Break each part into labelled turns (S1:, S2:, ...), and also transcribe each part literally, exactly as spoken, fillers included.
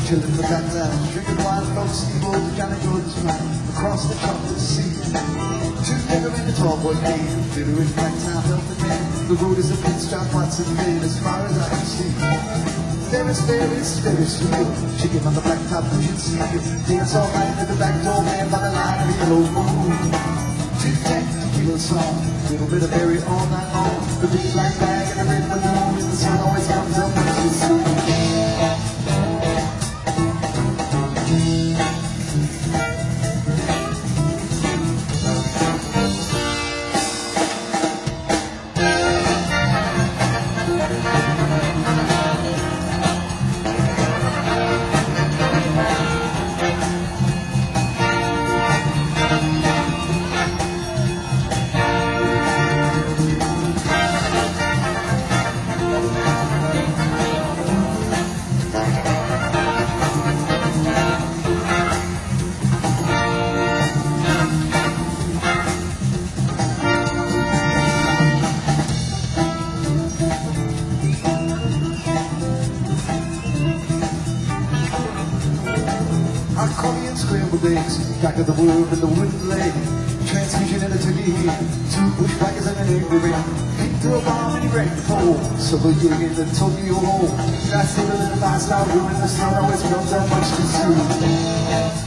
S1: children look back down, drinking wine, no steamboat, Johnny Jordan's flying across the chocolate sea. Two nigger in the tall boy game, bitter in black town, helping man. The road is a pit stop, Watson Lane, as far as I can see. Ferris, Ferris, Ferris wheel, chicken on the black top, you should see. Dance all night at the back door, man, by the line of the yellow moon. Two-tank tequila song, little bit of berry all night long. The big black bag and the red balloon, and the sun always comes up when you see. Accordion scrambled eggs, back of the world and the wooden leg. Transfusion in a turkey head, two bushwhackers and an angry ring. He threw a bomb and he break the pole, so the gig in the Tokyo hole. I see the little lifestyle ruin, the sun always comes out much too soon.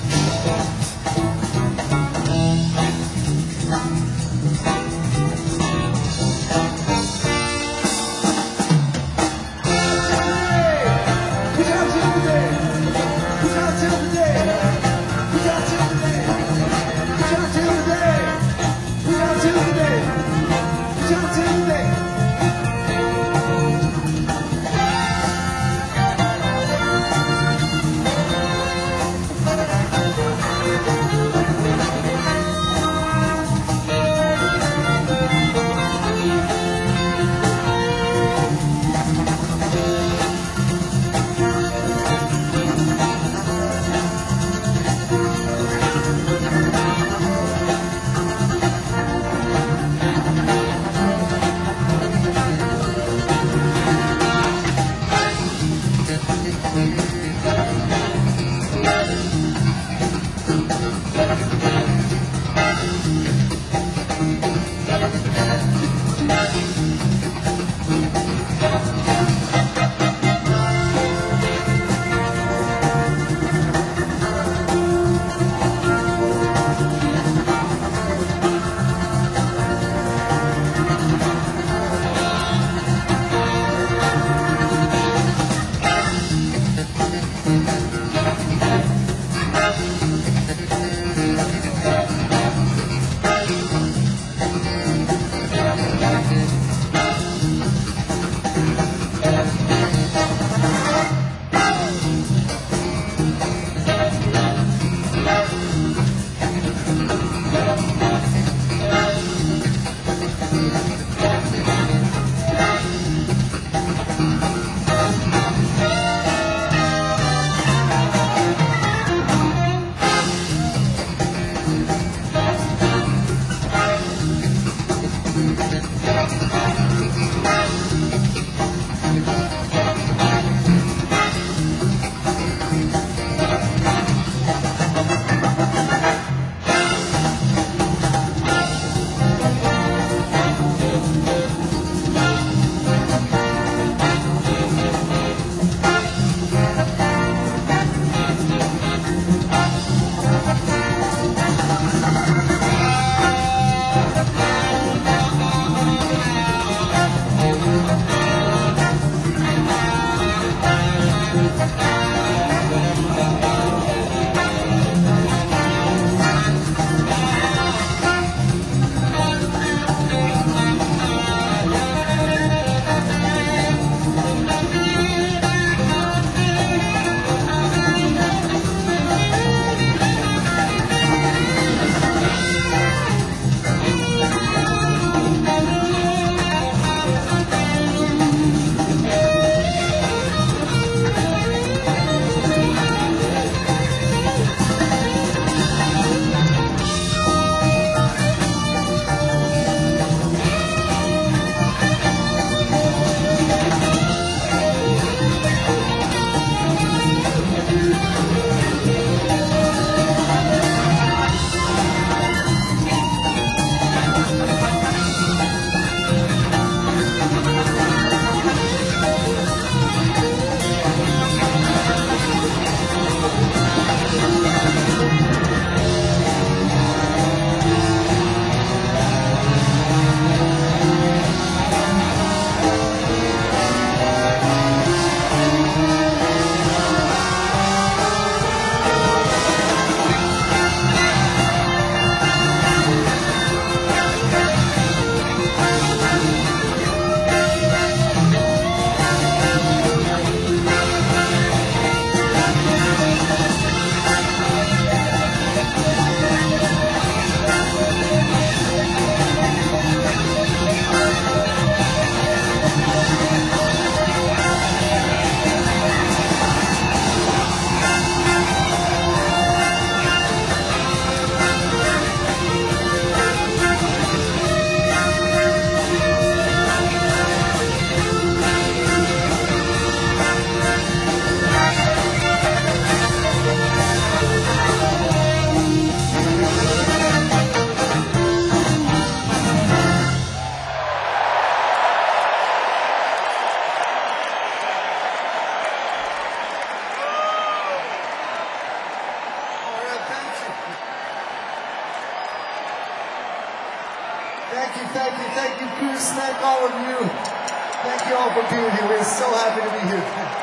S1: Goose, thank all of you. Thank you all for being here. We're so happy to be here.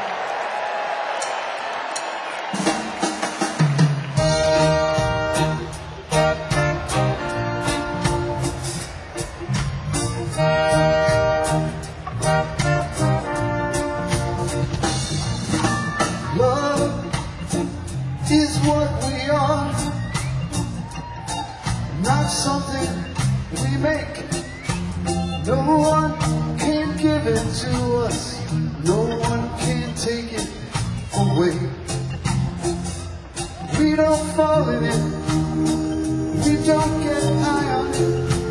S1: Love is what we are, not something we make. No one can give it to us, no one can take it away. We don't fall in it, we don't get high on it.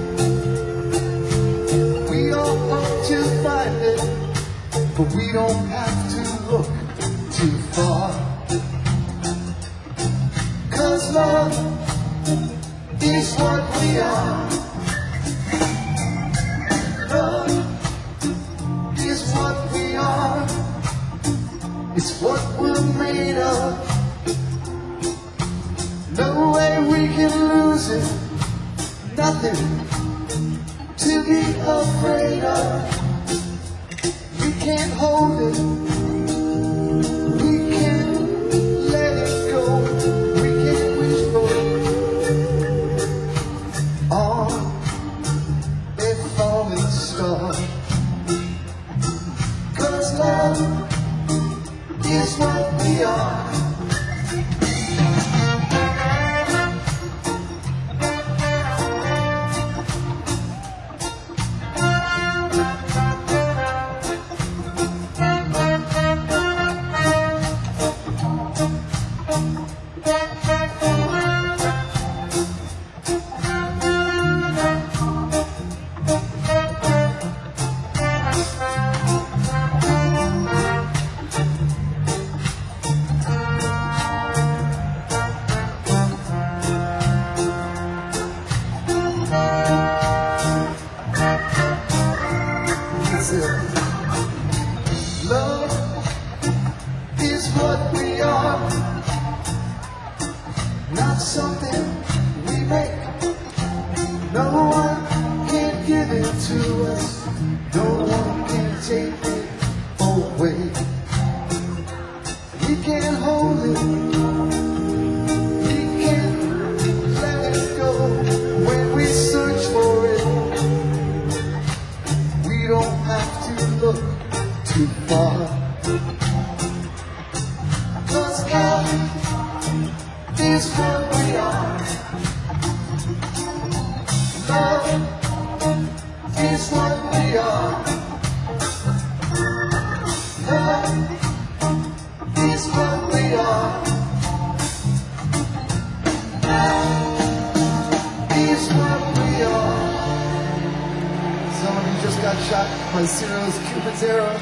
S1: We all hope to find it, but we don't have to look too far. 'Cause love is what we are. Love is what we are. It's what we're made of. No way we can lose it. Nothing to be afraid of. We can't hold it. We can't let it go. We can't wish for it on a falling star. 'Cause love is what we are. Love is what we are, not something we make. No one can give it to us, no one can take it away. We can't hold it, we can't let it go. When we search for it, we don't have to look too far. 'Cause love is what we are. Love is what we are. Love is what we are. Love is what we are. Some of you just got shot by Ciro's Cupid's arrow.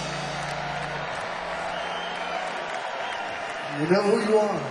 S1: You know who you are.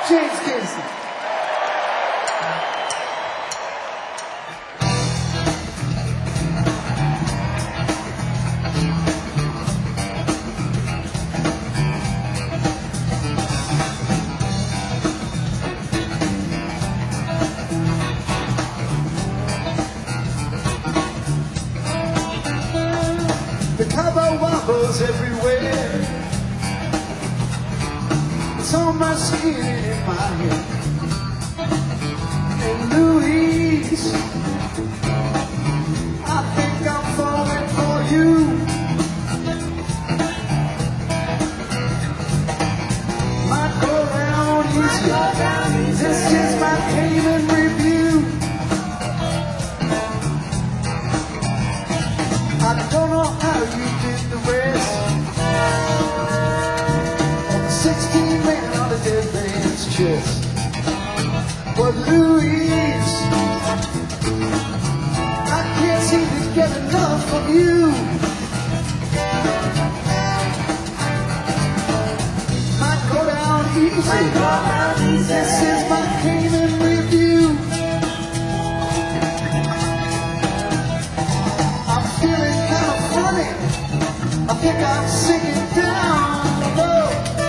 S1: James Casey. The cowboy wobbles everywhere. It's on my skin and in my head. And Louise, I think I'm falling for you. Might go down easy. This is my payment review. I don't know how you did the rest. Sixteen men on a dead man's chest. But Louise, I can't seem to get enough of you. Might go down easy. This is my payment review. I'm feeling kind of funny. I think I'm sinking down low.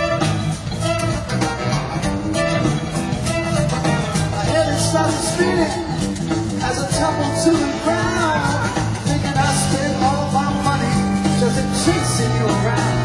S1: Started spinning as I tumbled to the ground, thinking I spent all my money just in chasing you around.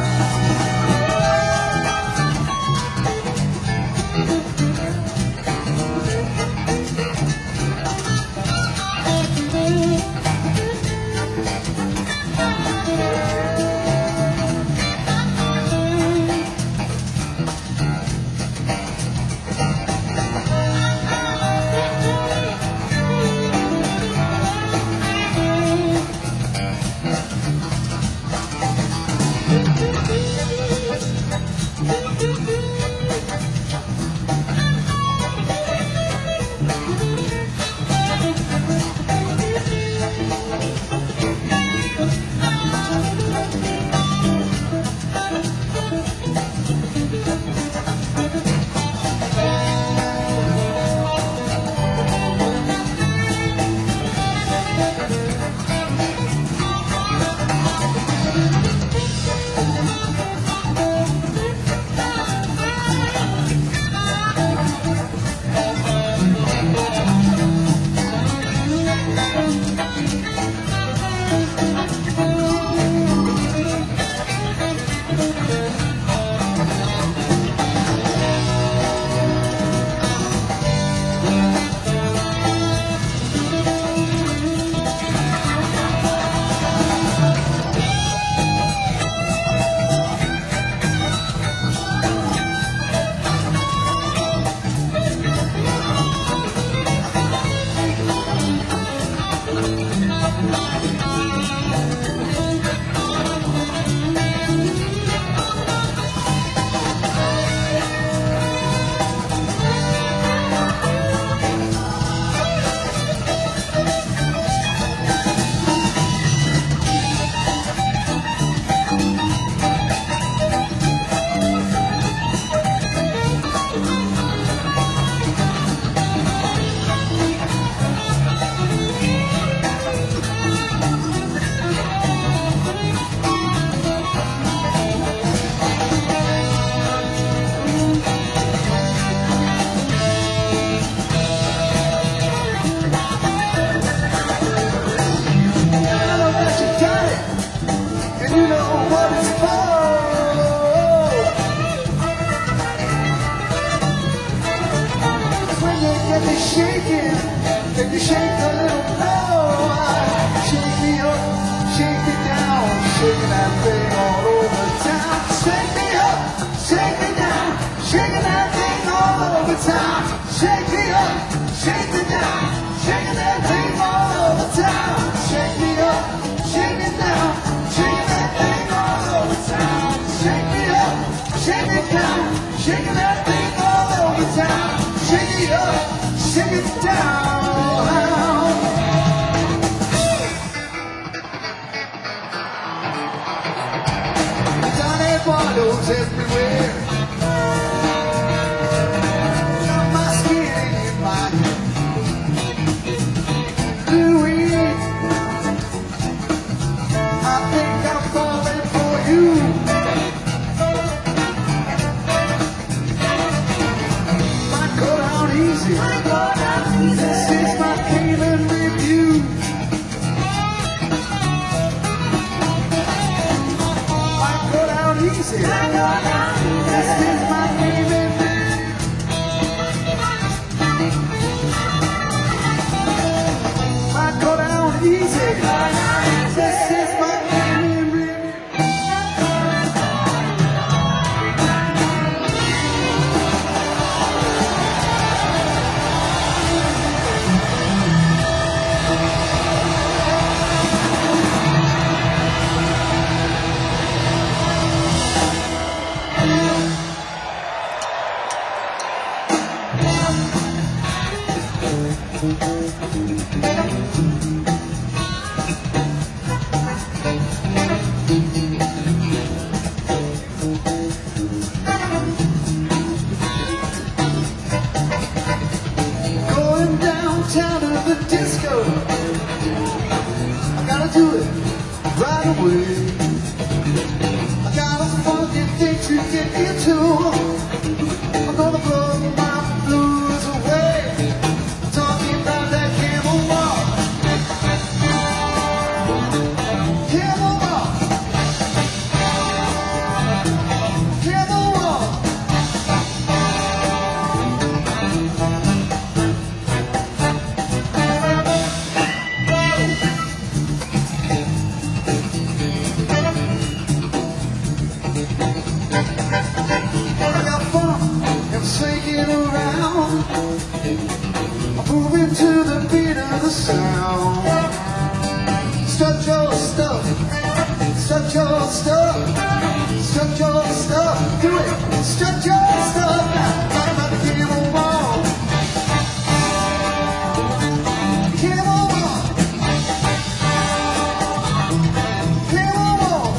S1: Shaking, can you shake a little more? Shake me up, shake me down, shaking that thing all over town. Shake me up, shake me down, shaking that thing all over town. Shake me up, shake me down, shaking that thing all over town. Shake me up, shake me down, shaking that thing all over town. Shake me up, shake me down, shaking that thing all over town. Shake me up, shake it down. Johnny bottles everywhere. Going downtown to the disco, I gotta do it right away. I got a funky thing to get into. I'm gonna blow my blues away. Talking about that camel walk, camel walk, camel walk. I got fun and shaking around. I'm moving to the beat of the sound. Strut your stuff, strut your stuff, strut your stuff. Do it, strut your stuff. Talk about the camel walk, camel walk, camel walk.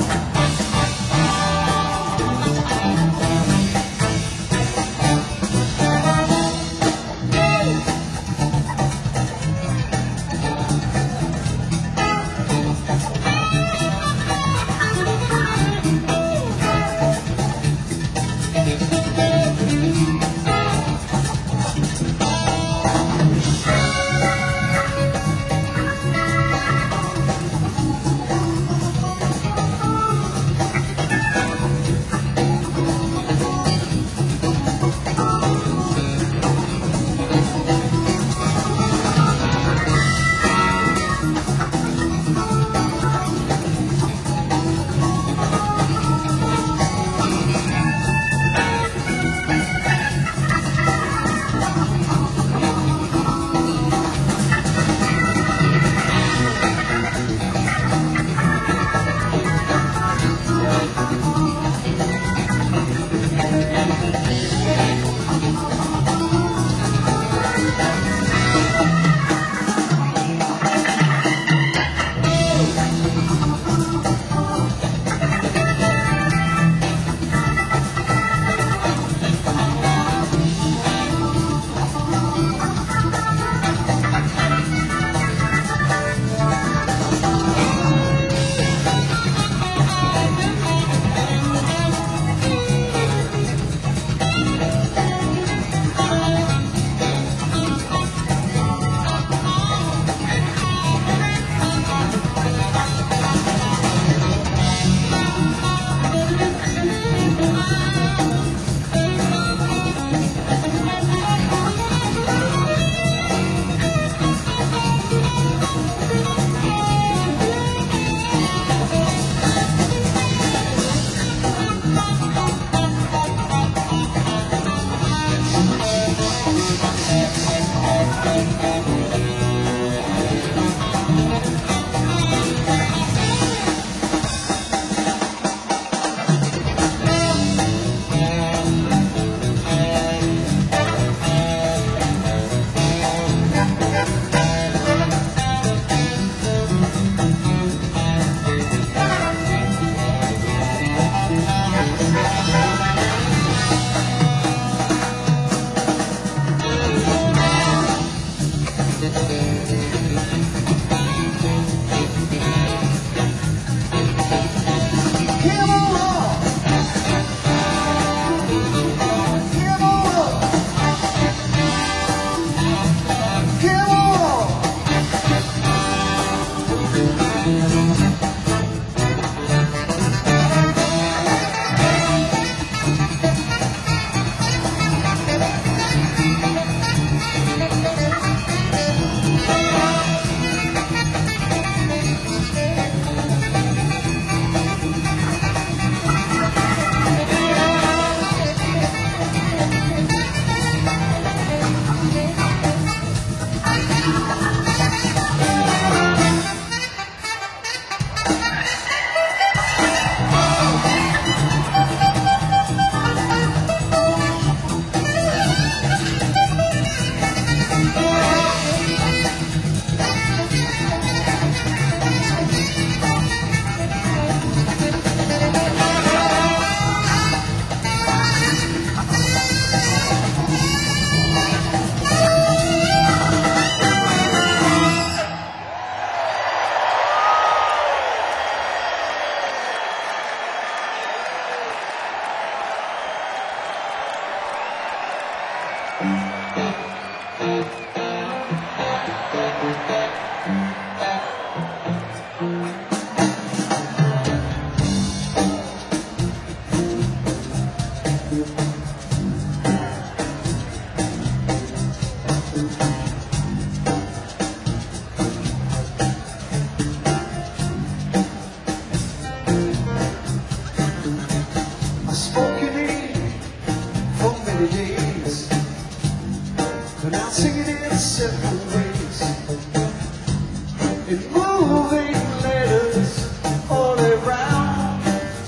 S1: I spoke your name for many days, pronouncing it in several ways, in moving letters all around,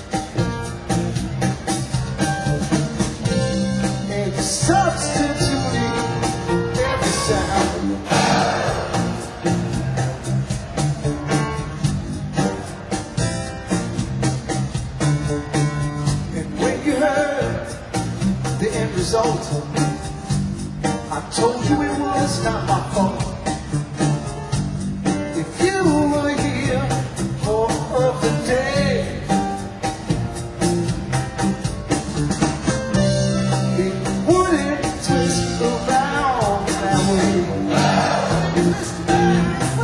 S1: and substituting every sound. And when you heard the end result, I told you it was not my fault. If you were here for the day, it wouldn't twist around that way. Wouldn't twist around,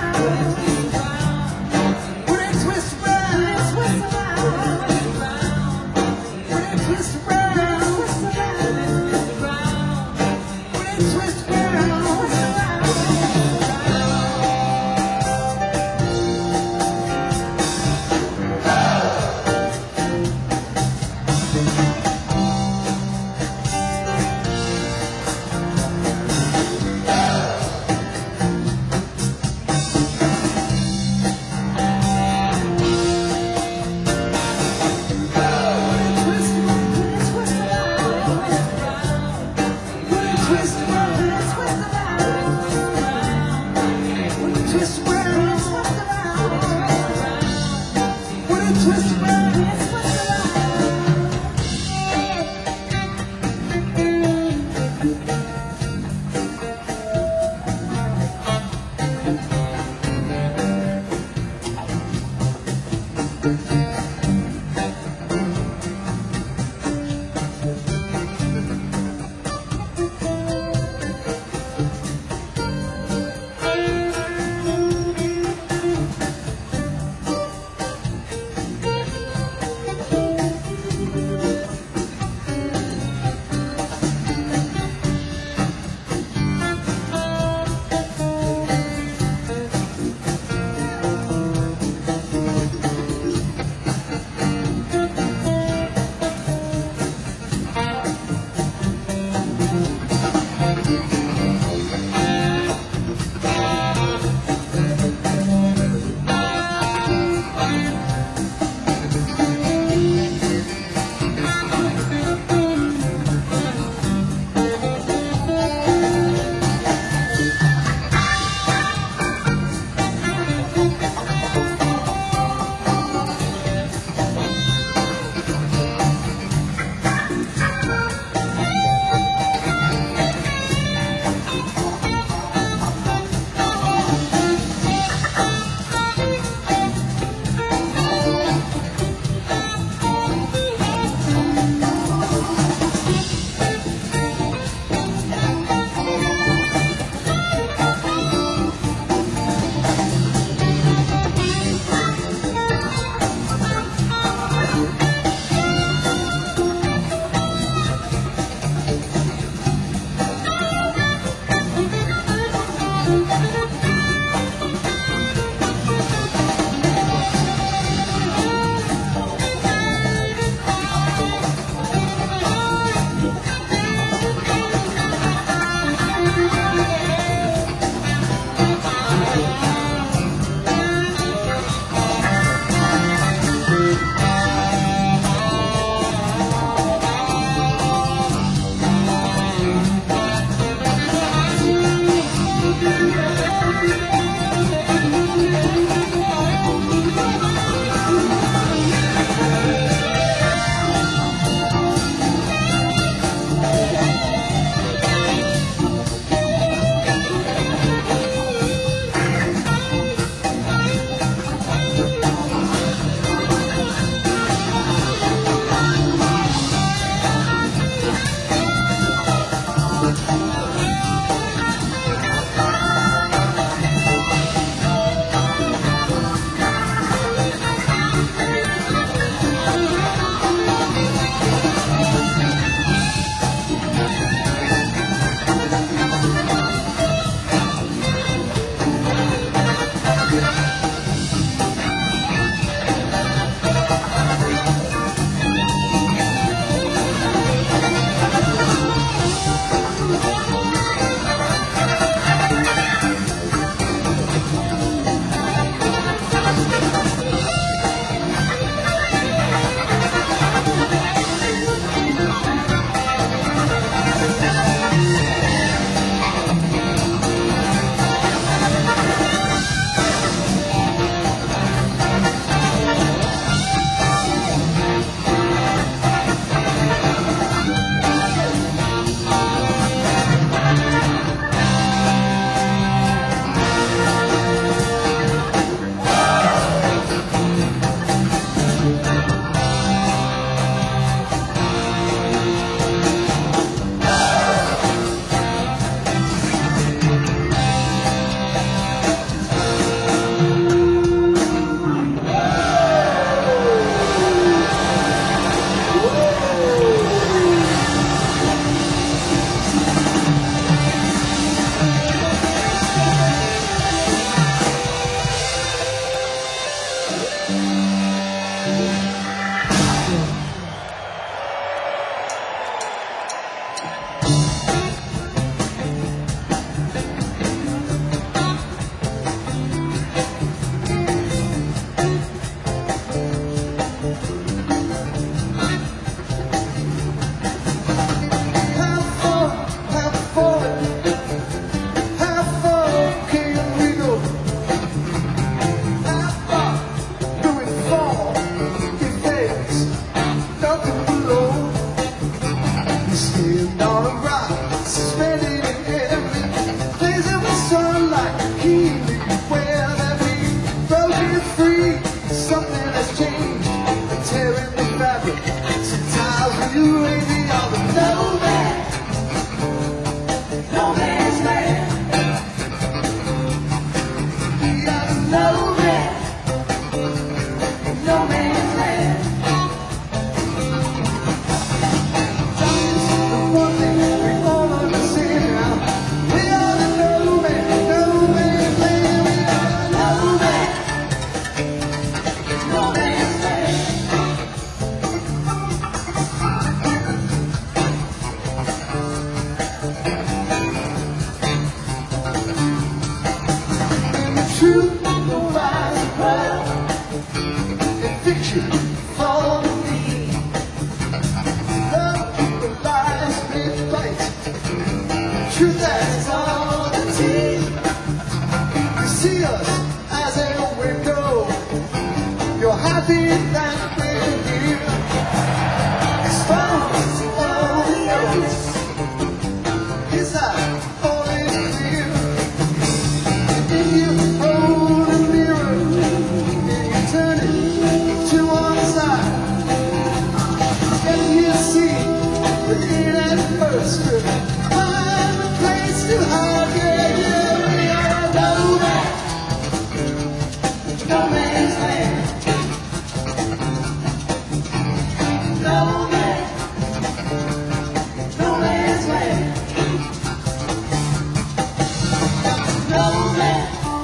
S1: wouldn't twist around, wouldn't twist around, wouldn't twist around. Truth will rise above, and fiction follow me. Love will lies with light, truth that's all the tea. You see us as a window, you're happy that we're here. As far as all knows, is that all is clear. In you hold a mirror, and you turn it to one side, and you see within at first grip, find a place to hide. Yeah, yeah, we all know that no man's land, no man, no man's land, no man.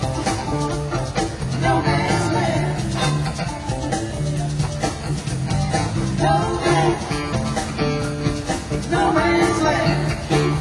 S1: No man's land. No man. No man's land.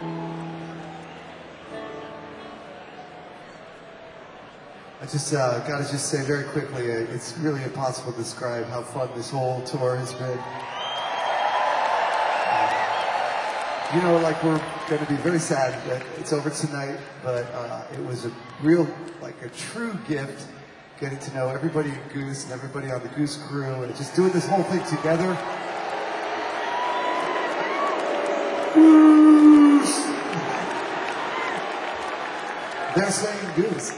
S1: I just uh, got to just say very quickly, uh, it's really impossible to describe how fun this whole tour has been. Uh, you know, like we're going to be very sad that it's over tonight, but uh, it was a real, like a true gift getting to know everybody at Goose and everybody on the Goose crew and just doing this whole thing together. Goose! They're saying Goose.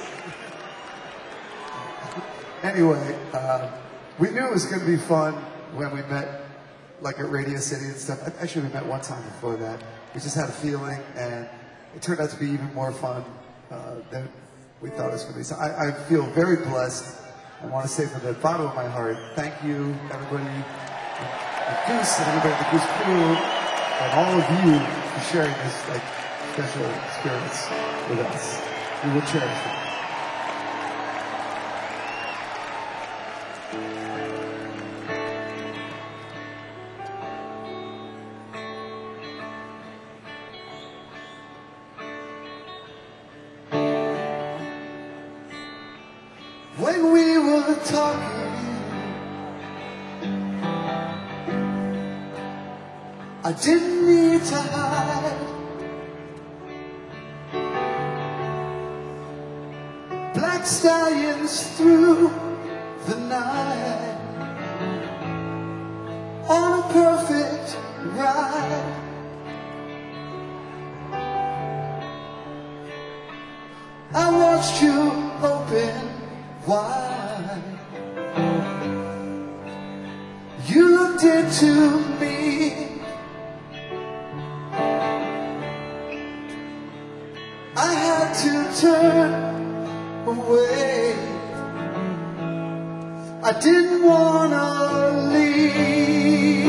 S1: Anyway, uh, we knew it was going to be fun when we met, like at Radio City and stuff. Actually, we met one time before that. We just had a feeling, and it turned out to be even more fun uh, than we thought it was going to be. So I, I feel very blessed. I want to say from the bottom of my heart, thank you, everybody at Goose and everybody at the Goose crew, and all of you for sharing this like special experience with us. We will cherish it. When we were talking, I didn't need to hide. Black stallions through the night on a perfect ride. I watched you open wide. You looked into me. I had to turn away. I didn't wanna leave.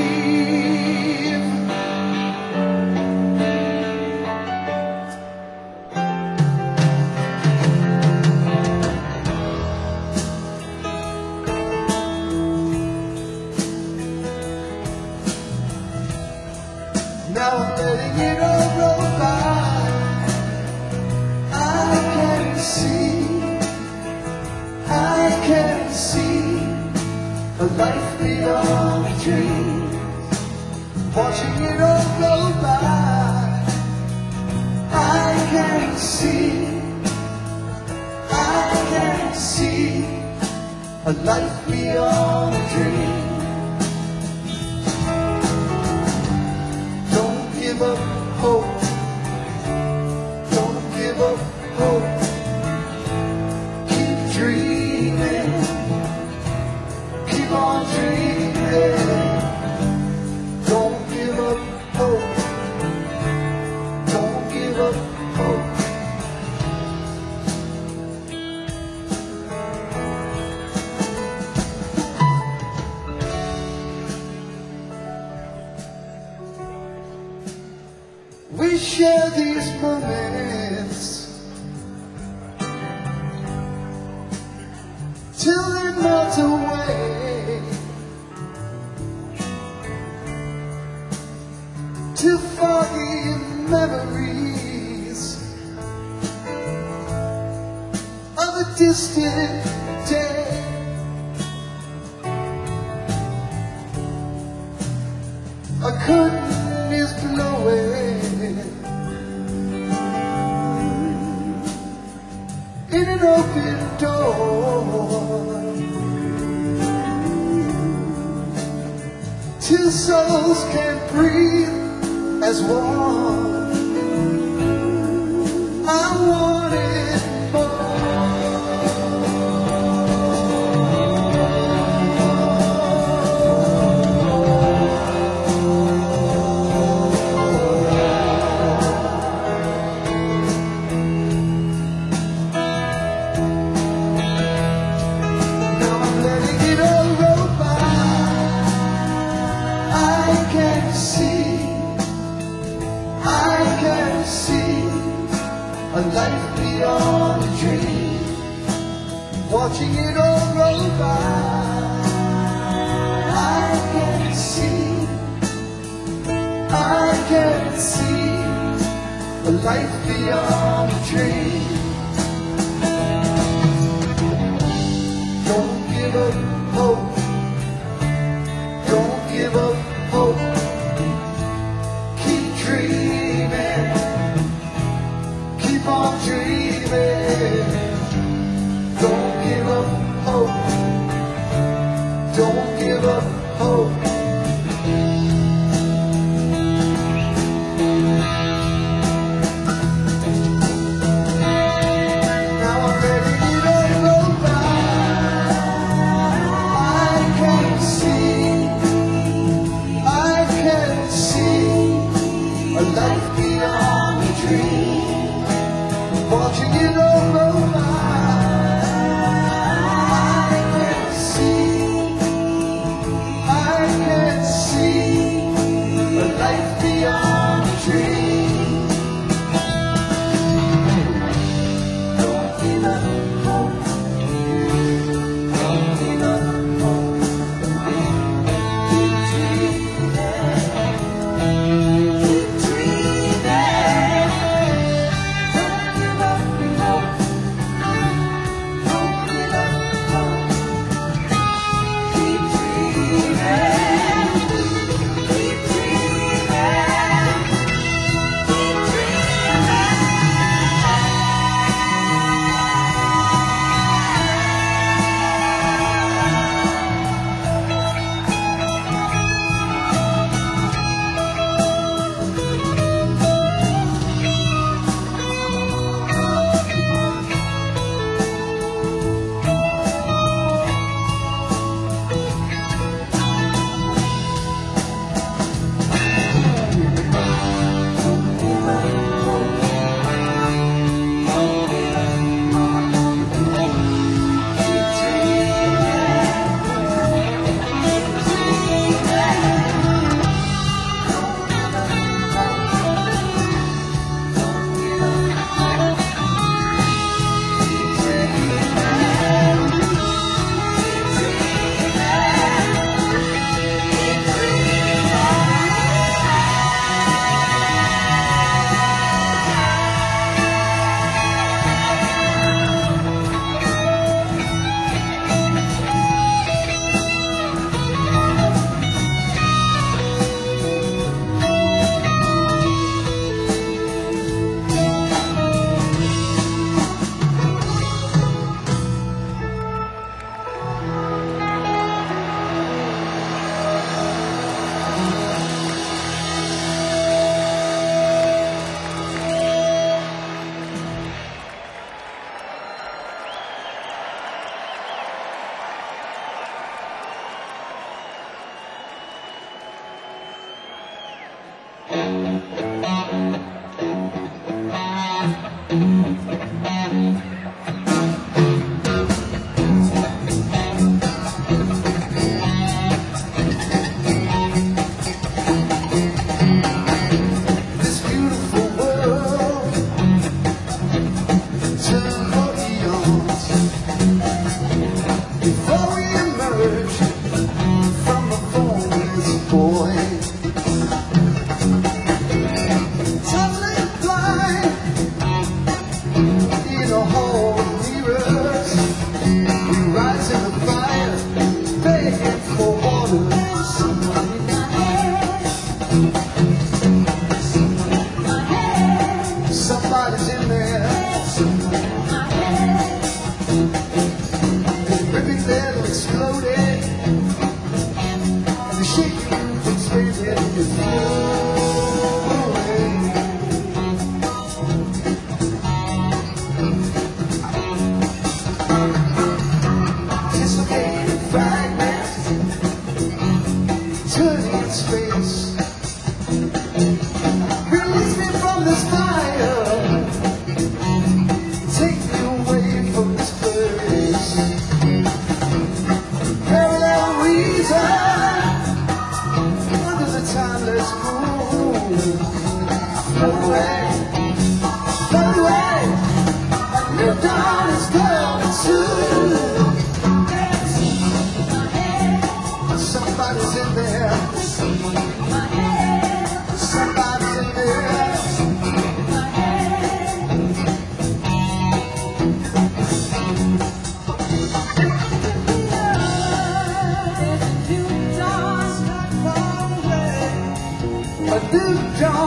S1: Now I'm letting it all roll by. I can see, I can see a life beyond a dream. Watching it all go by. I can see, I can see a life beyond a dream. Give up hope. Don't give up hope. Keep dreaming. Keep on dreaming. Don't give up hope. Don't give up hope. We share these moments till they melt away, to foggy memories of a distant day. A curtain is blowing in an open door. Two souls can breathe as one. I wanted more. A life beyond a dream, watching it all roll by. I can see, I can see a life beyond a dream. Don't give up hope. Don't give up hope. Keep dreaming. Keep on dreaming. Don't give up hope. Don't give up hope. Life beyond a dream, watching it all go by. I can see, I can see a life beyond a dream. Don't give up hope. Don't give up hope. Keep dreaming.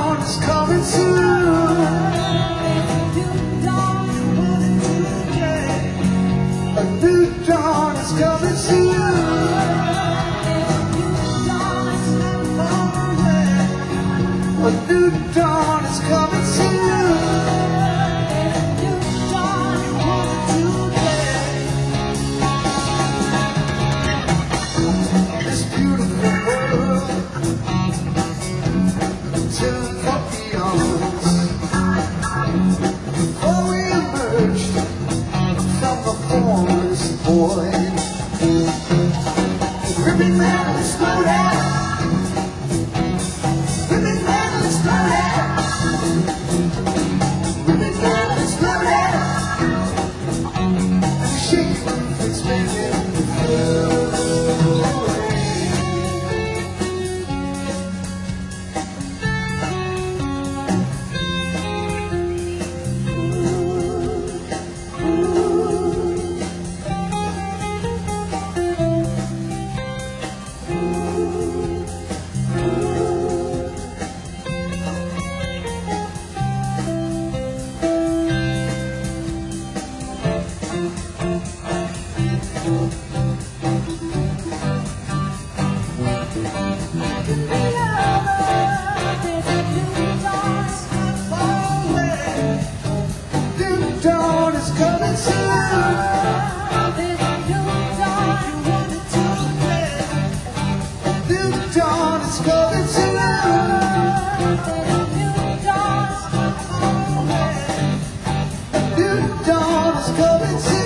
S1: dawn is coming soon. A new dawn is coming soon. A new dawn is coming soon. This beautiful world turns up beyond us. Before we emerged from the formless void, ripping metal exploded. Ripping metal exploded. Ripping metal exploded. And the shaking is making me feel. Dawn is coming soon. New dawn is coming soon.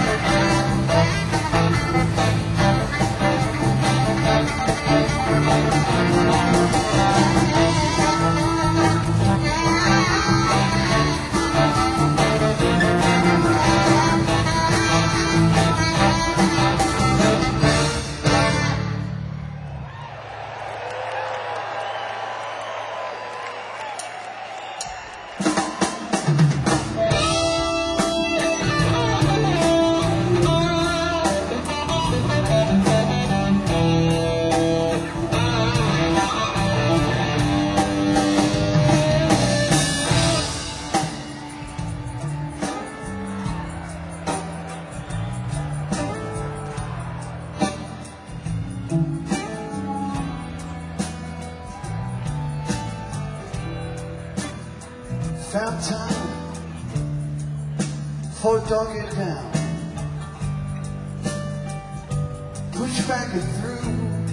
S2: Thank you.
S1: Found time for dogging down, push back and through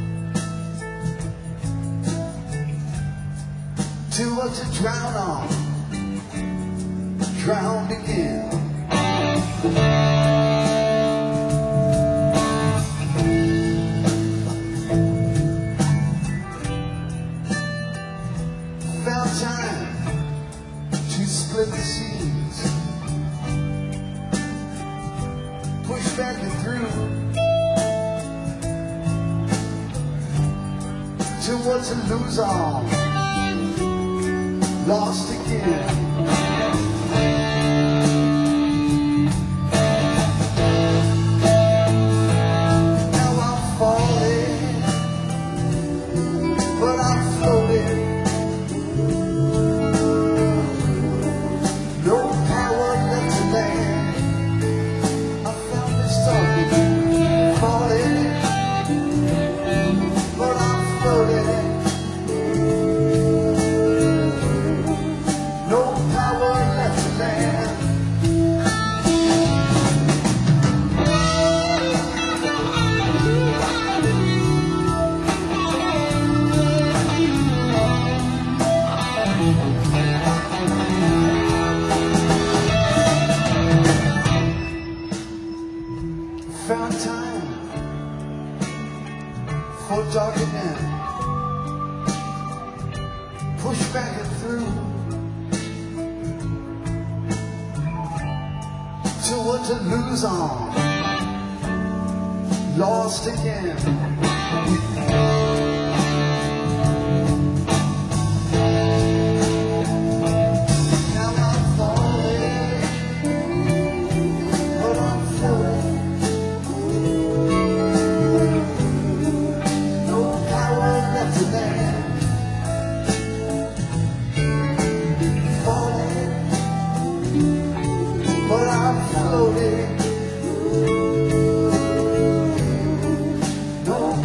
S1: to what to drown on, drowned again. Found time to split the seas, push back and through to what to lose on, lost again. Now I'm falling, but I'm floating. No power left to land. I found this target, falling, but I'm floating. No power left to land. Found time for dogging in, push back and through to what to lose on, lost again. Now I'm falling, but I'm floating. No power left to land. Falling, but I'm floating. No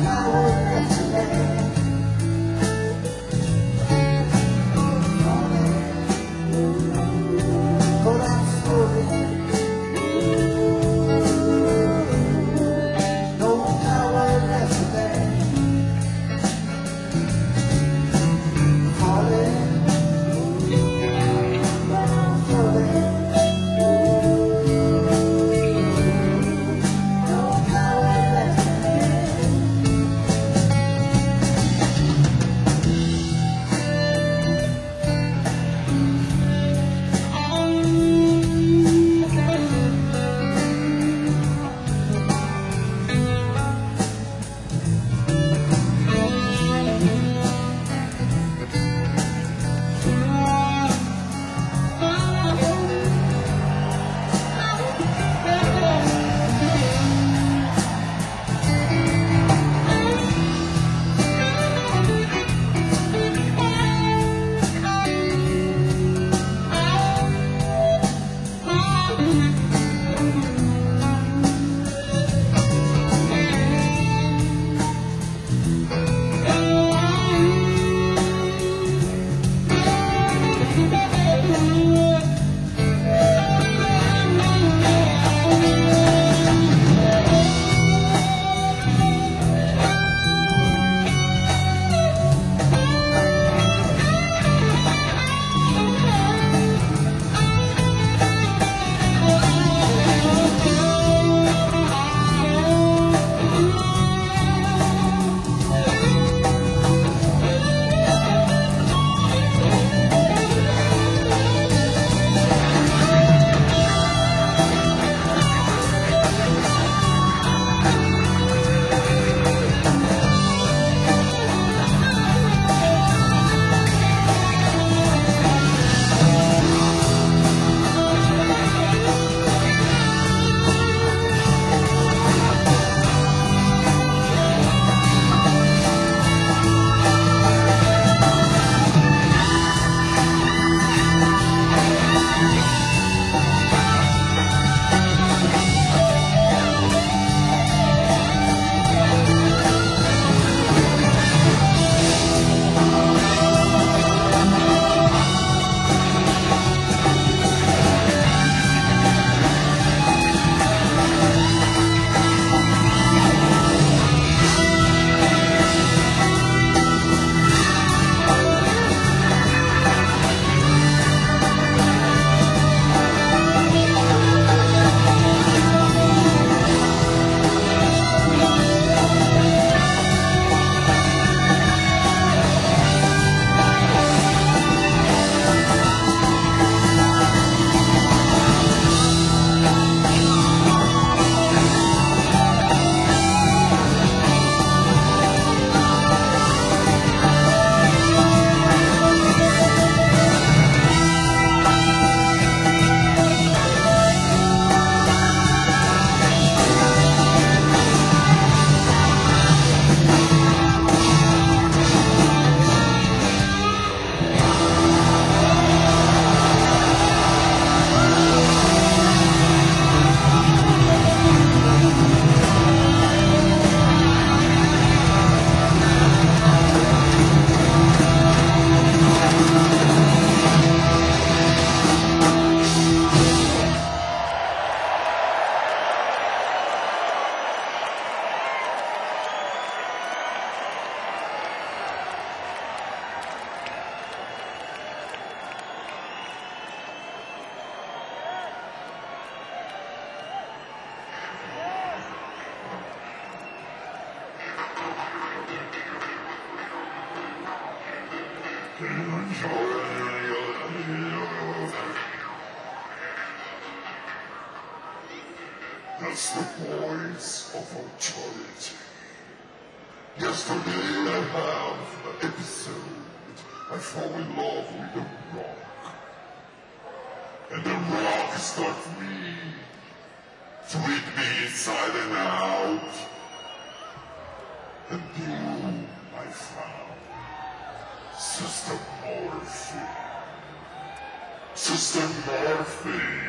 S1: That's the voice of authority. Yesterday I have an episode. I fall in love with a rock. And the rock start me to eat me inside and out. And you, I found Sister Morphine. Sister Morphine.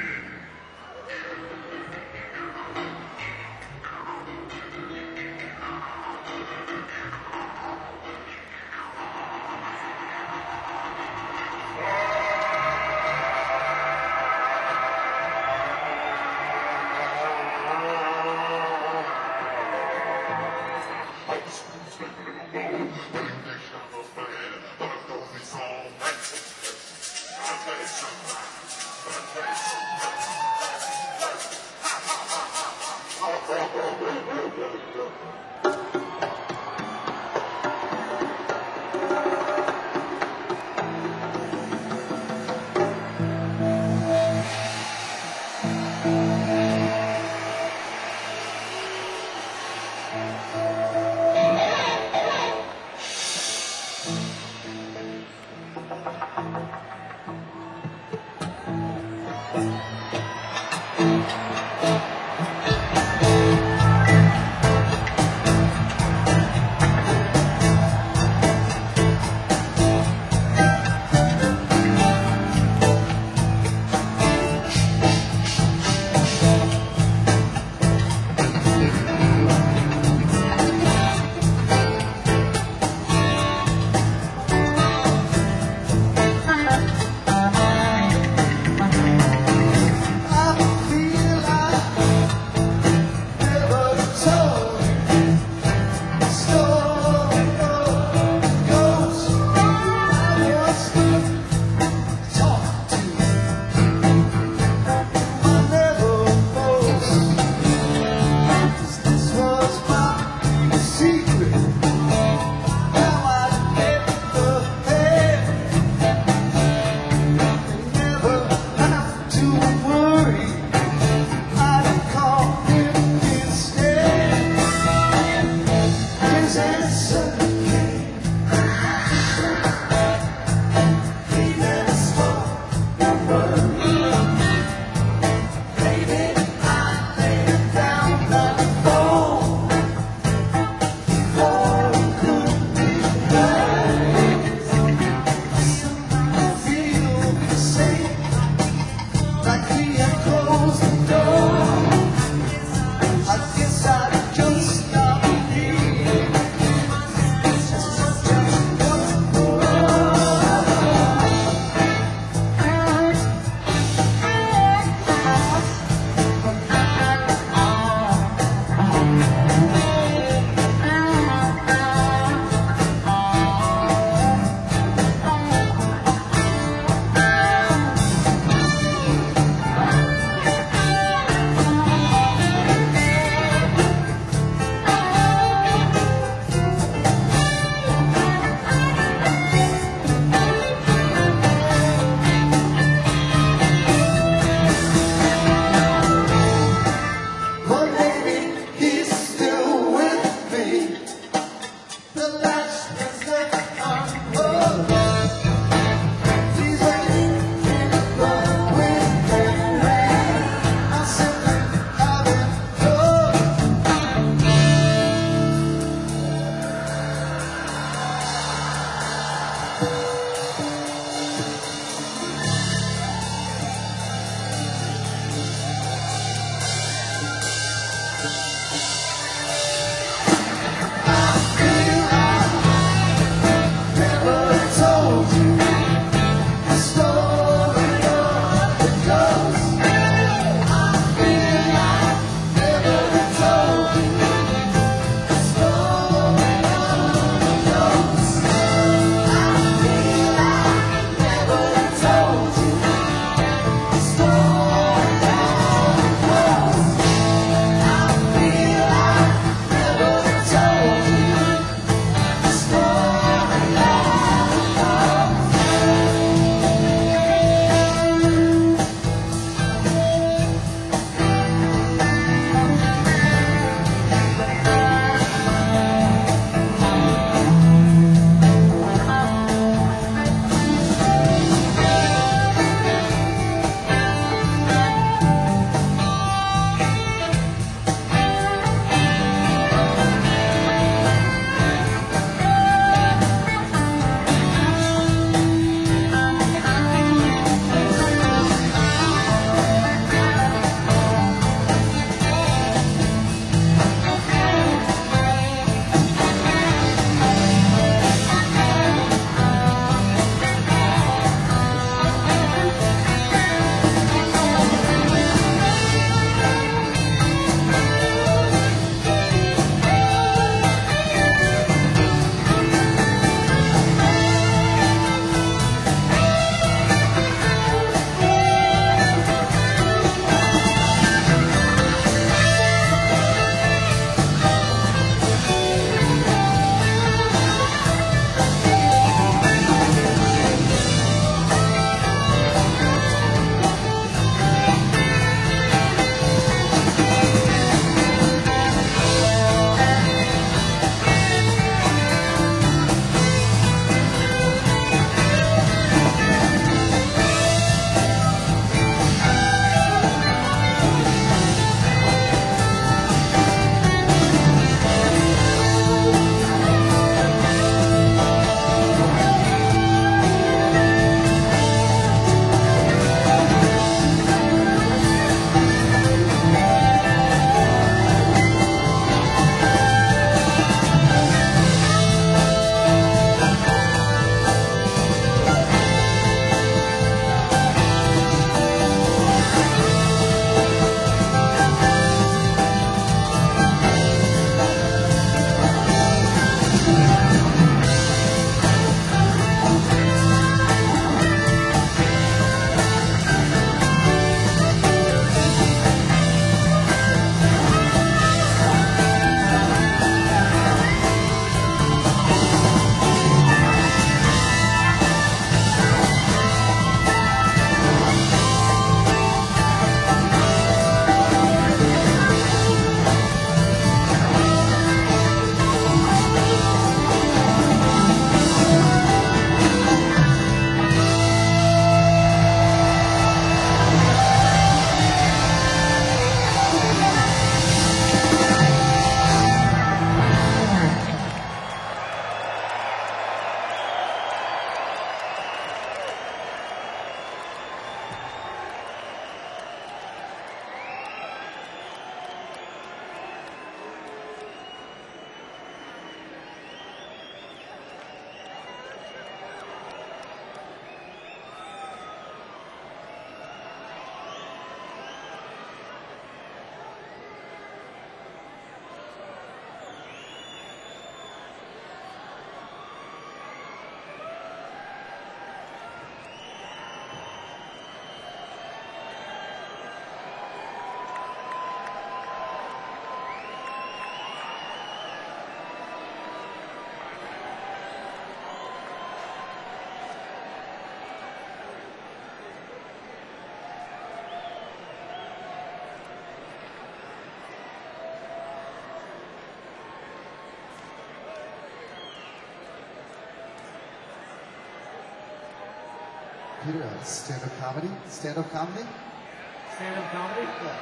S1: Peter, uh, stand-up comedy? Stand-up comedy?
S2: Stand-up comedy? Yeah.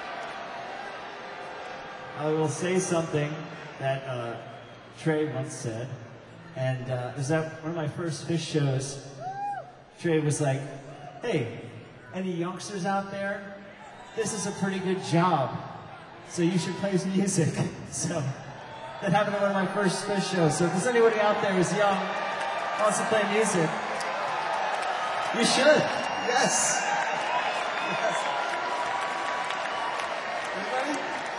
S2: I will say something that uh, Trey once said, and uh, it was at one of my first Fish shows. Trey was like, "Hey, any youngsters out there? This is a pretty good job, so you should play music." So that happened at one of my first Fish shows. So if there's anybody out there who's young, wants to play music, you should.
S1: Yes. Yes. Anybody?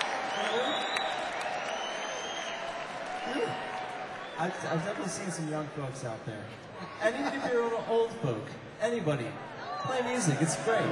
S2: I've, I've definitely seen some young folks out there. And even if you're old folk, anybody, play music, it's great.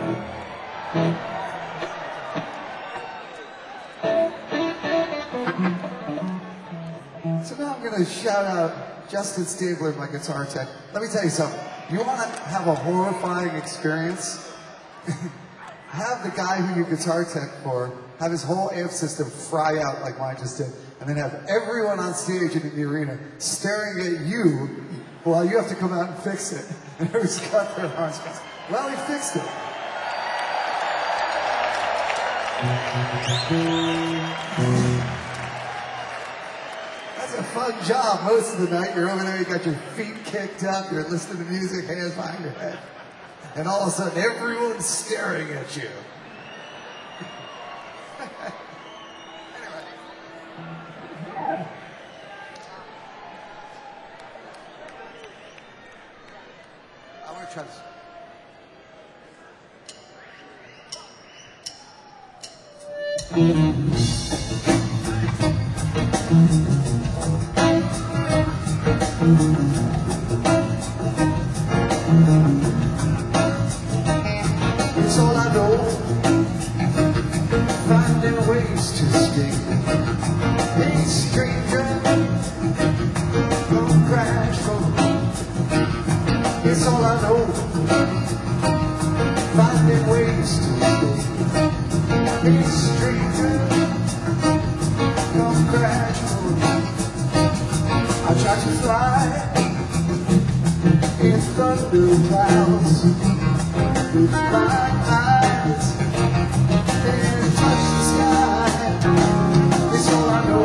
S1: So now I'm going to shout out Justin Stabler, my guitar tech. Let me tell you something. You want to have a horrifying experience? Have the guy who you guitar tech for have his whole amp system fry out like mine just did, and then have everyone on stage and in the arena staring at you while you have to come out and fix it. And everyone's got their arms crossed. Well, he fixed it. That's a fun job most of the night. You're over there, you got your feet kicked up, you're listening to music, hands behind your head. And all of a sudden, everyone's staring at you. Anyway. I want to try this. It's all I know, finding ways to escape. Hey, stranger, don't crash for me. It's all I know, finding ways to escape. Hey, stranger, don't crash for me. I try to fly in thunder clouds with my eyes and touch the sky. It's all I know,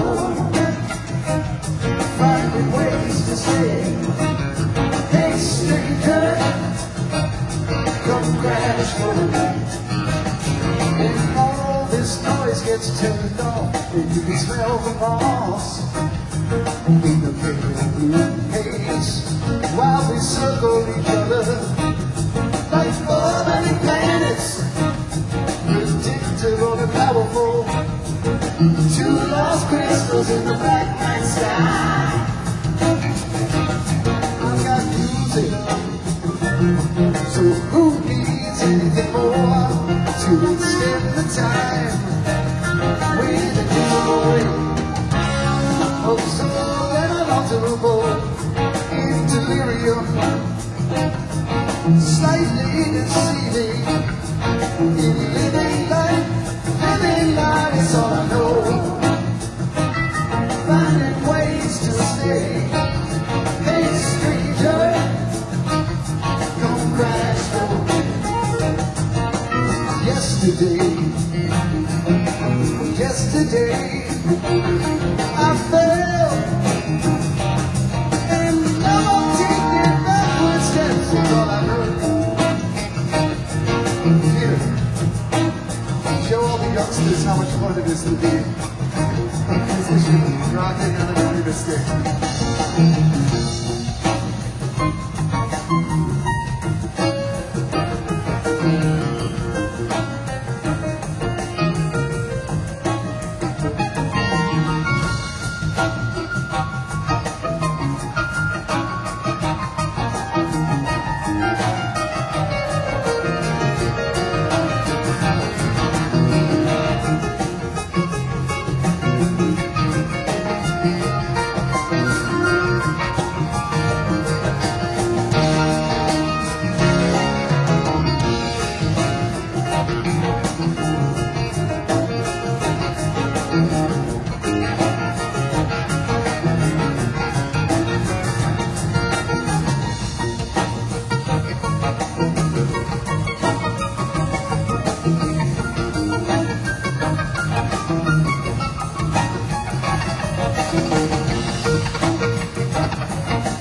S1: finding ways to say, hey stranger, come crash for me. And all this noise gets turned off, and you can smell the moss in the pale blue haze while we circle each other like four many planets, predictable and powerful, two lost crystals in the black night sky. I've got music, so who needs anything more to extend the time with a joy of soul and unalterable in delirium, slightly deceiving in living life. Living life is all I know, finding ways to stay. Hey stranger, come crash for me. Yesterday, yesterday I fell, and now I'm taking backward steps. It's all I know. Here, show all the youngsters how much fun it is to be a musician rocking on an arena stage.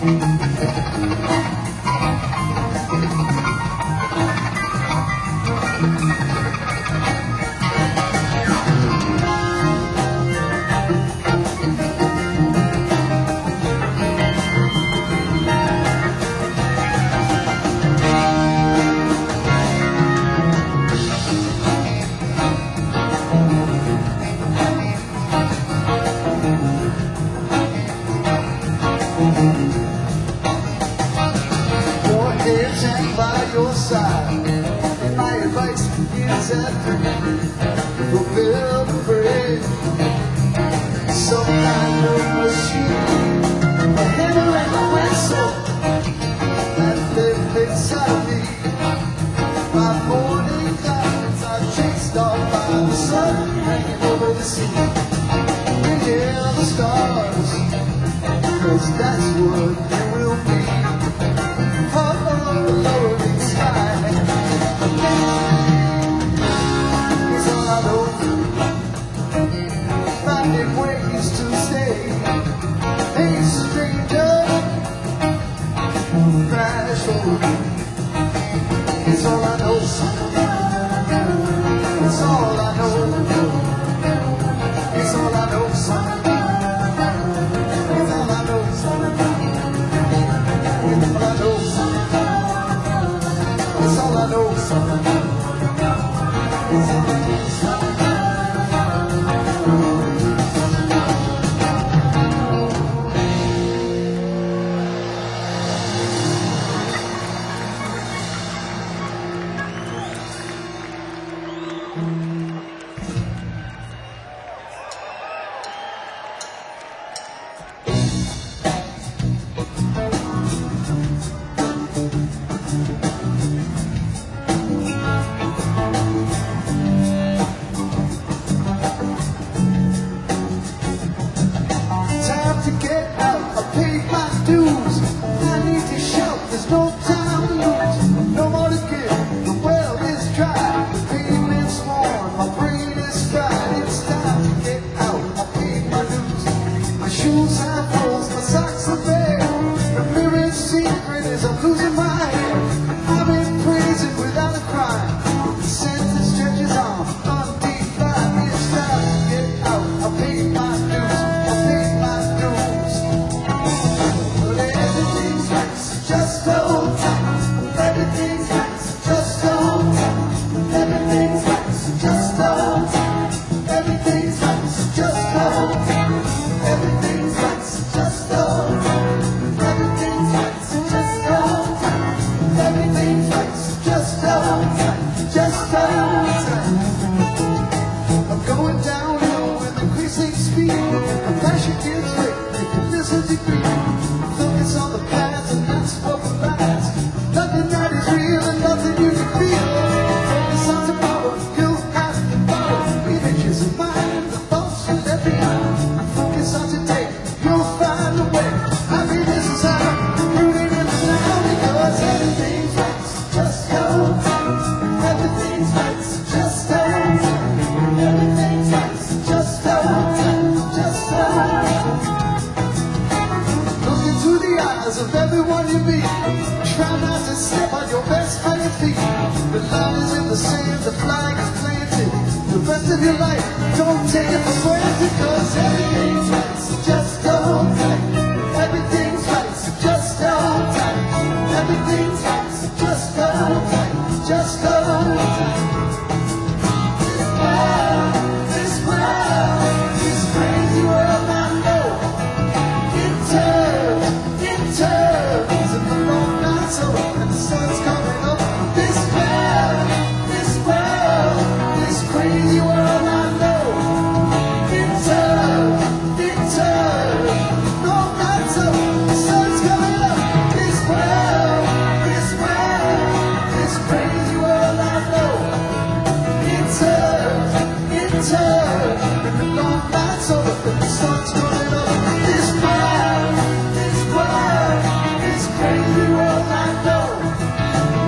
S1: Your head's hang by your side, and my advice is after fulfill the bread. Some kind of machine, a hammer and a whistle that live inside of me. My morning clouds are chased off by the sun hanging over the sea. Inhale the stars, 'cause that's what you will be. Lowering sky is all I know. Finding ways to stay. Hey stranger, crash over me. It's all I know. It's all I know. It's all I know. It's all I know. It's all I know. It's all I know. It's all I know. Time to get out, I paid my dues. I need to shout, there's no time to lose. No more to give, the well is dry. The pavement's worn, my brain is fried. It's time to get out, I paid my dues. My shoes have holes, my socks are bare. The mirror's secret is I'm losing my hair. I've been praising without a crime. The sentence stretches on, undefined. It's time to get out, I paid my dues. I paid my dues. But everything's right, so just hold tight. Everything's right, so just hold tight. Everything's right, so just hold tight. Everything's right, so just hold tight. Everything's right, so just hold tight. Everything's right, so just hold tight. Everything's right, so just hold tight. Just hold tight. I'm going downhill with increasing speed. My passion gets quick, you can listen to me. Focus on the past and that's what will last. Nothing that is real and nothing you can feel. Focus on tomorrow, you'll have to follow. Images of mine, the thoughts you left behind. Focus on today, you'll find a way. Happiness is out, rooted in the now. Because everything's right, so just hold tight. Everything's right, so just hold tight. Everything's right, so just hold tight. Just hold tight. Look into the eyes of everyone you meet. Try not to step on your best friend's feet. The line is in the sand, the flag is planted. The rest of your life, don't take it for granted. Cause everything's right, so just hold tight. Everything's right, so just hold tight. Everything's right, so just hold tight. Just hold tight. This world, this world, this crazy world I know. It turns, it turns in the long night so and the sun's coming up. This world, this world, this crazy world I know. It turns, it turns, long night so the sun's coming up. This world, this world, this crazy world I know. It turns, it turns in the long night so the sun's coming up. This world, this world, this crazy world I know.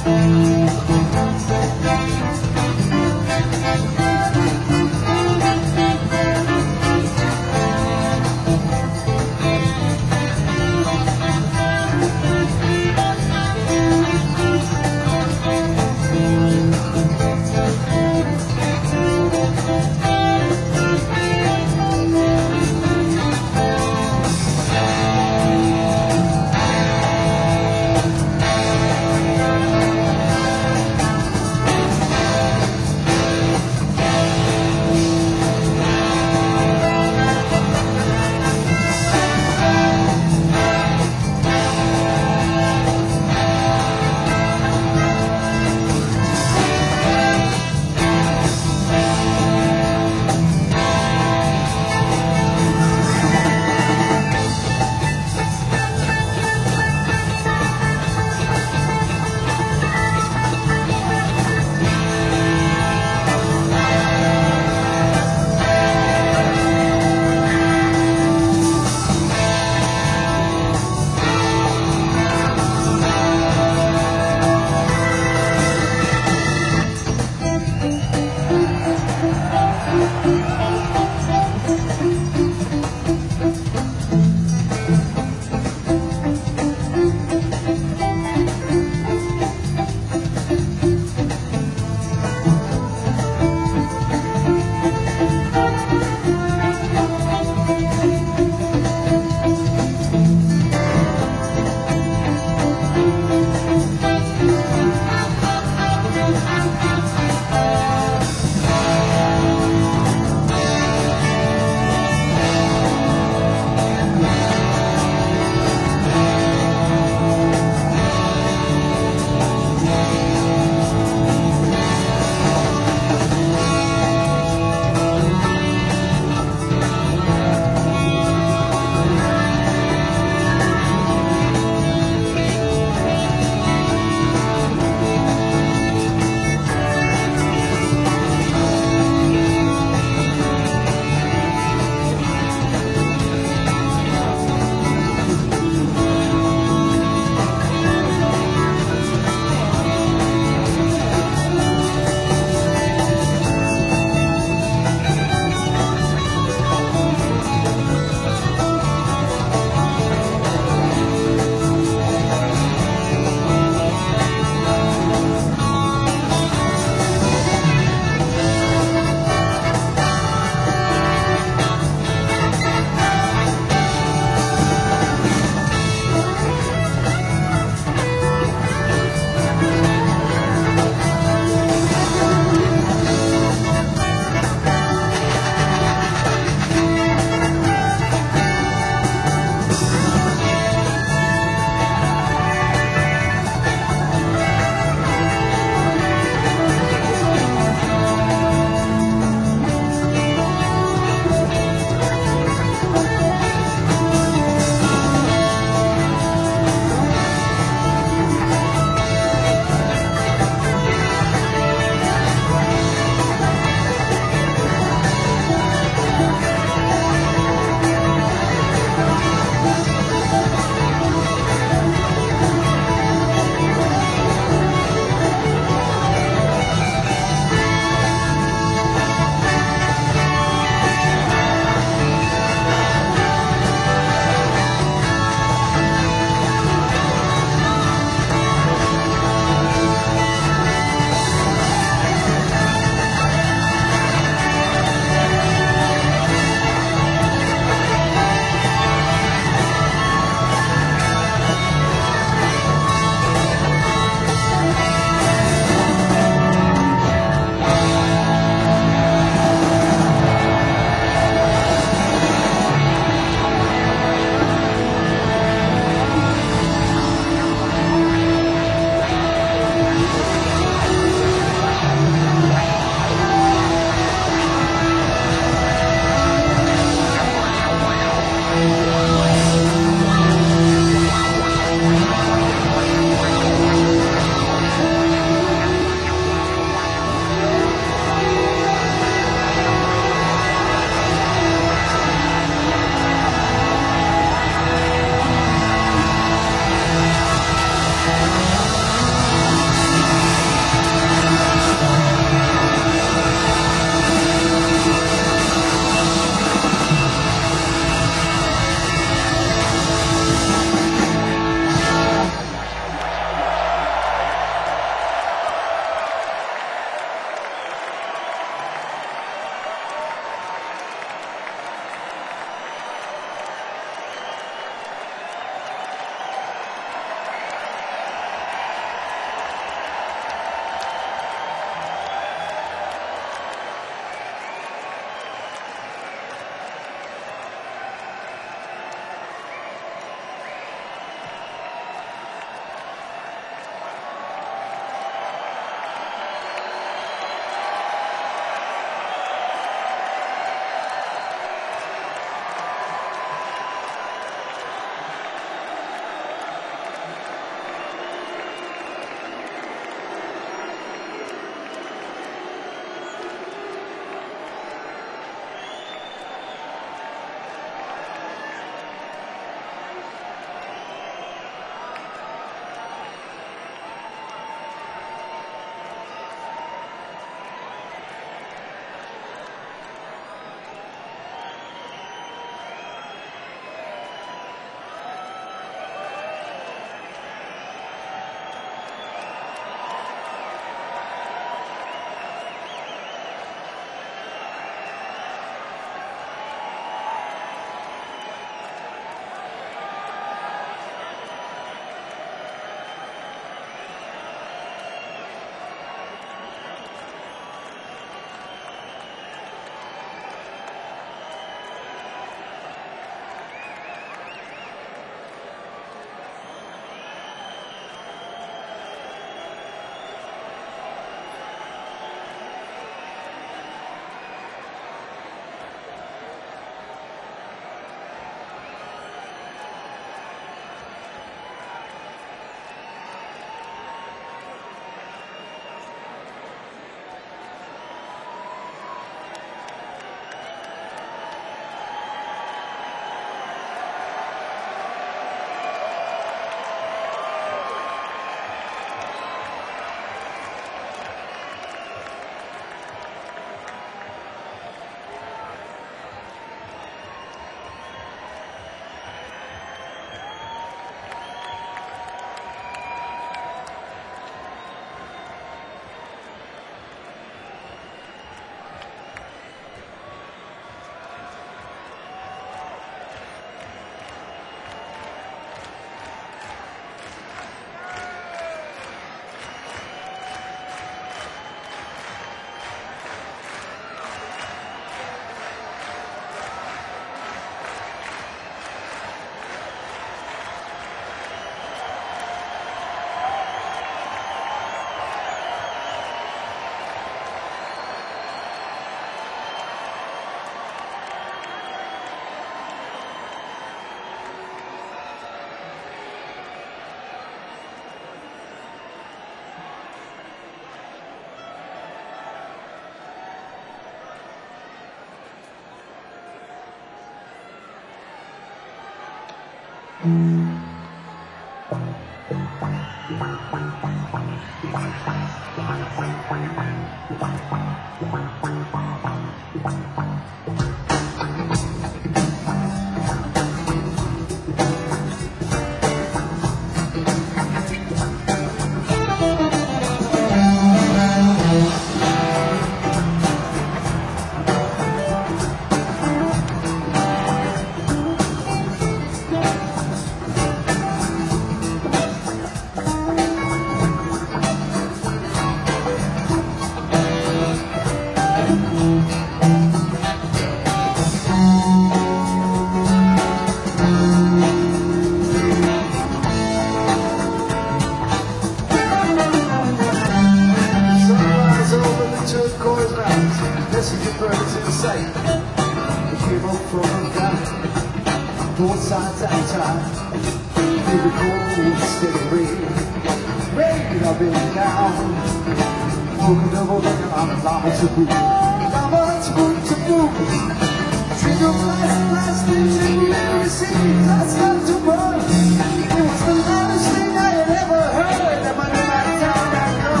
S1: Sunrise over the turquoise mountains, messenger birds in sight. We came up from the valley, both sides at a time. Through the cold, steady rain, rain up and down. Broken double down on the lava to boot, lava to boot to boot. Drink of last, last things in the air, city, that's not to burn. It was the loudest thing I had ever heard. That my name down that girl.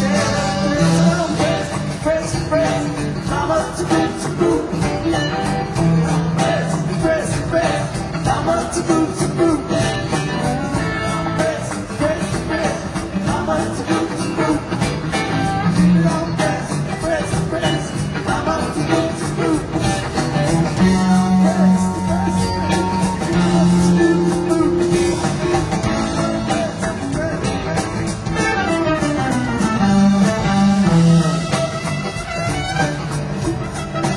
S1: Press, press, lava to boot to boot. Press, press, press, lava to boot to boot. Press, press, press, lava to boot to boot. Press, press, press, lava to boot to boot. Press, press, press, lava to boot to boot. Press, press, press.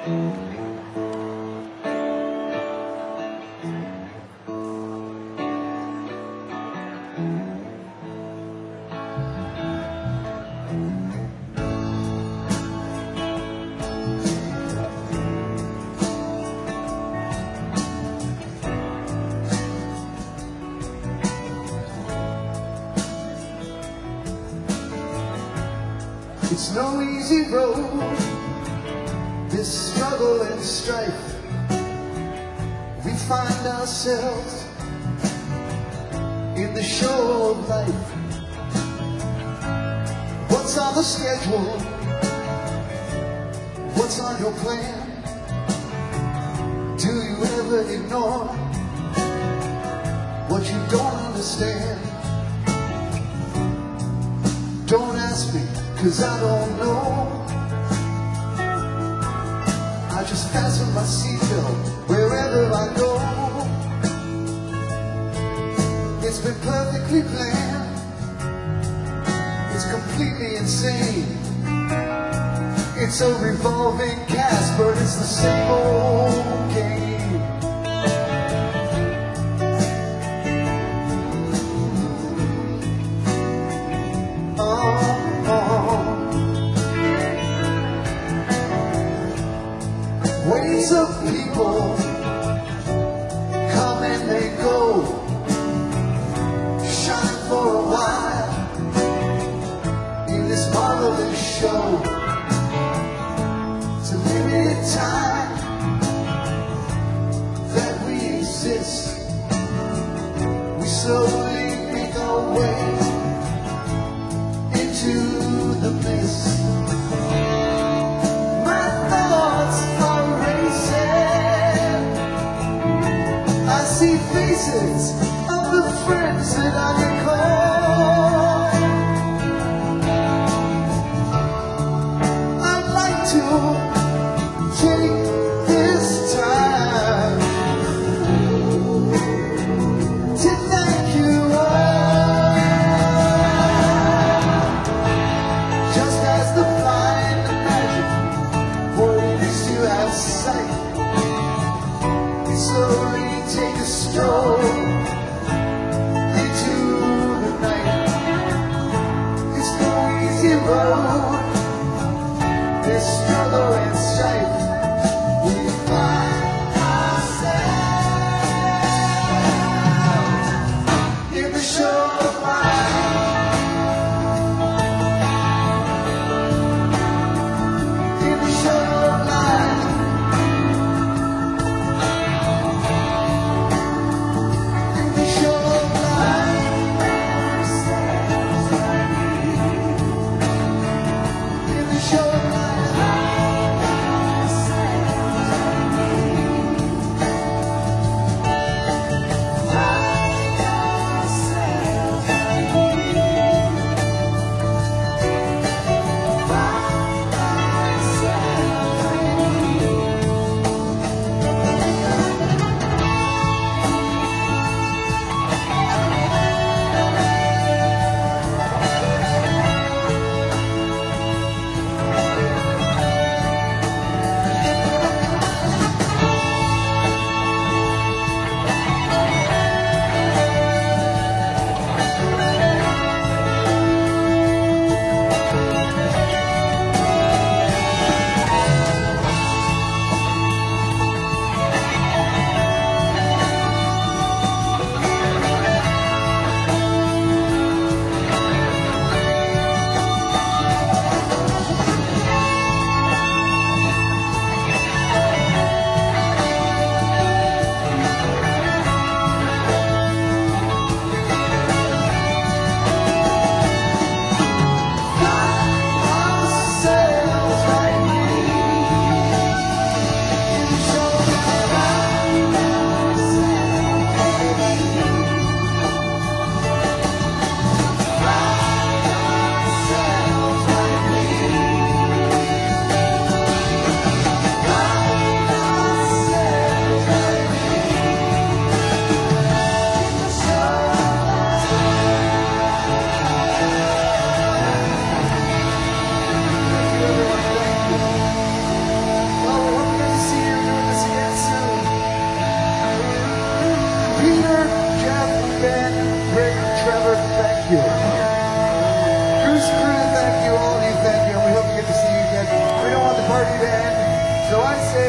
S1: It's no easy road, this struggle and strife. We find ourselves in the show of life. What's on the schedule? What's on your plan? Do you ever ignore what you don't understand? Don't ask me, 'cause I don't know. I just fasten my seatbelt wherever I go. It's been perfectly planned. It's completely insane. It's a revolving cast, but it's the same old game. Oh. Waves of people come and they go, shine for a while in this marvelous show. It's a limited time that we exist. We slowly make our way into the mist. I see faces of the friends that I recall. I'd like to take this time to thank you all. Just as the blind imagine what it is to have sight, we slowly take a stroll into the night. It's no easy road, this struggle and strife. We find ourselves in the show of life. In the show of life.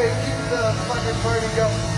S1: Trey, keep the fucking party going.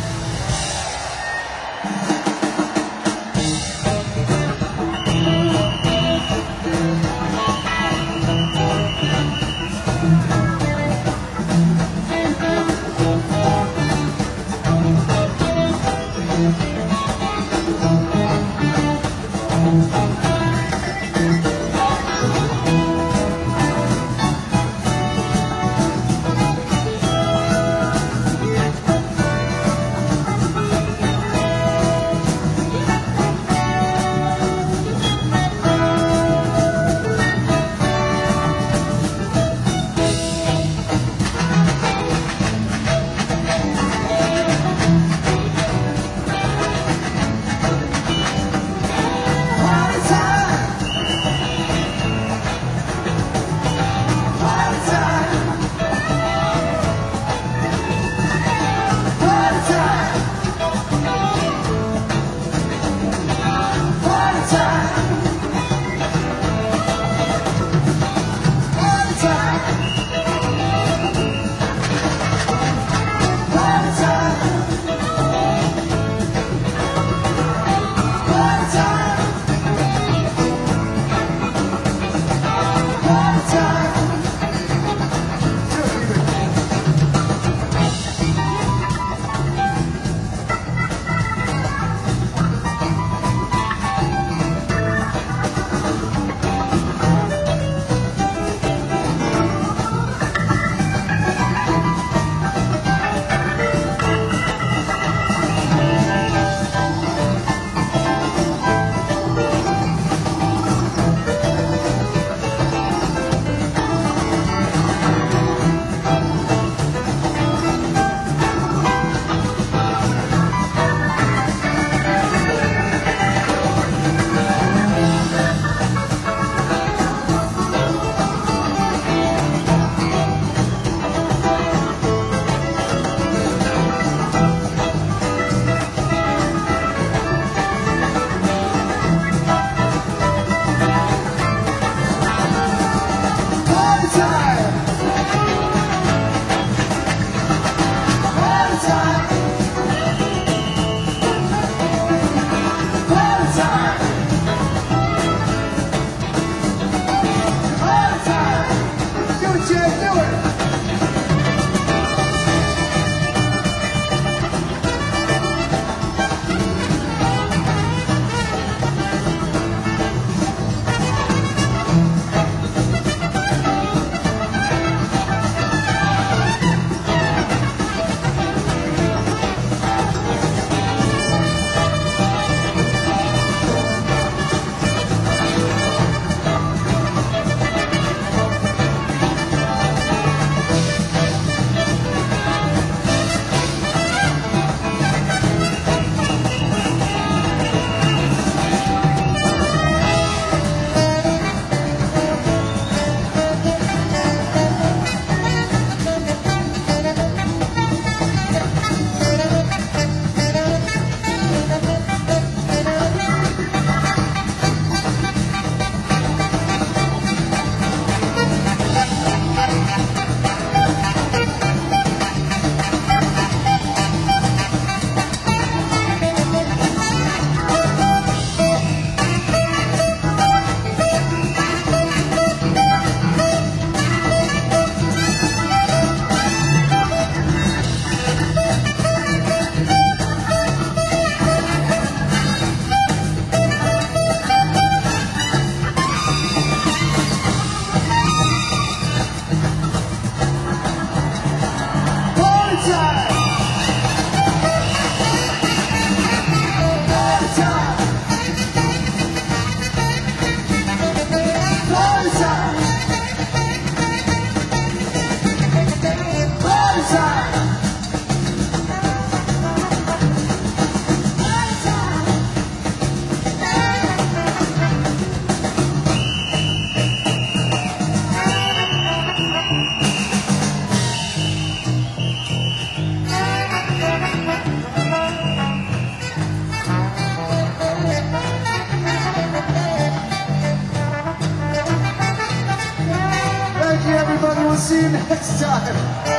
S1: We'll see you next time.